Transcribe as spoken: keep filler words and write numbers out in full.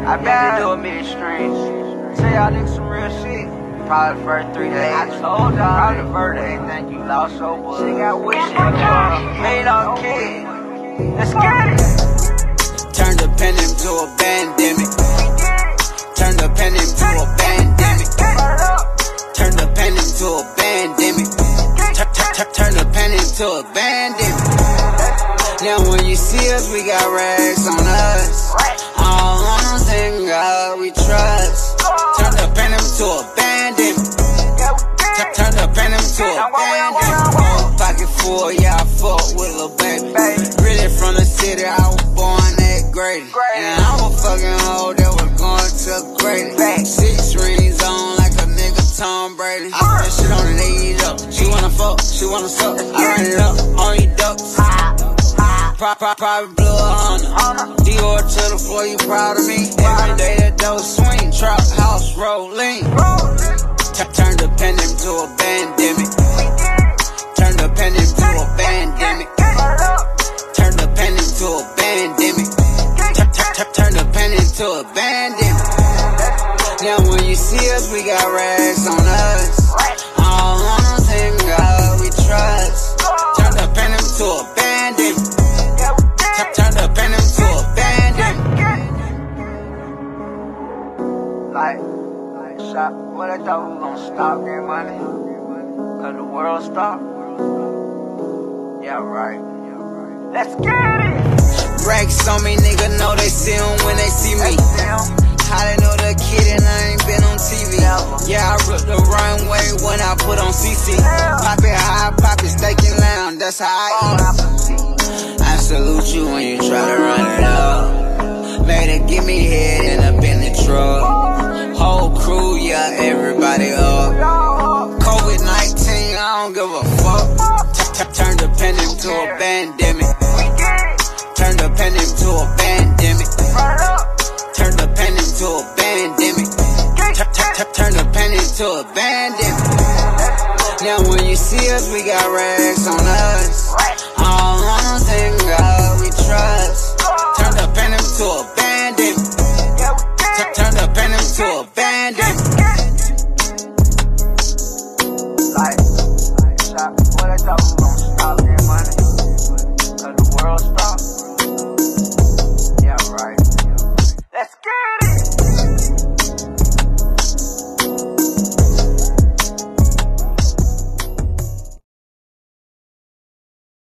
I been to do a million streams. Tell y'all niggas some real shit. Probably the first three days. I told y'all. Probably the first everything you lost so much. She got wishes. Made on kid. Let's get it. Turn the pen into a pandemic. Turn the pen into a pandemic. Turn the pen into a pandemic. Turn the pen into a pandemic. Now when you see us, we got rags on us. All on thing God we trust. Turn the pen into a pandemic. Turn the pen into a pandemic. Pocket full, yeah, I fuck with lil' baby. Really from the city, I was born at Grady. And I'm a fucking hoe that was going to Grady. Six rings on like a nigga Tom Brady. I put shit on it, they eat up. She wanna fuck, she wanna suck. I ran it up on you ducks. Private blue Honda. Dior to the floor, you proud of me? Every day that dough swing, trap house rolling. Turn the pen into a pandemic. Turn the pen into a pandemic. Turn the pen into a pandemic. Turn the pen into a pandemic. Now when you see us, we got rags on us. All on thing God we trust. Turn the pen into a pandemic. Turn the pen into a pandemic. Like, like, shop. What I thought we was gonna stop getting money? Cause the world stopped. Yeah, right. Yeah, right. Let's get it! Racks on me, nigga know they see 'em when they see me. How they know the kid and I ain't been on T V. Yeah, I ripped the runway when I put on C C. Pop it high, pop it steak and lamb, that's how I eat. I salute you when you try to run it up. Made it give me head and up in the truck. Whole crew, yeah, everybody up. COVID nineteen, I don't give a fuck. Turn the pen into a pandemic. Turn the pen into a pandemic. Turn the pen into a pandemic. Turn the pen into a pandemic. Now when you see us, we got rags on us. All on thing God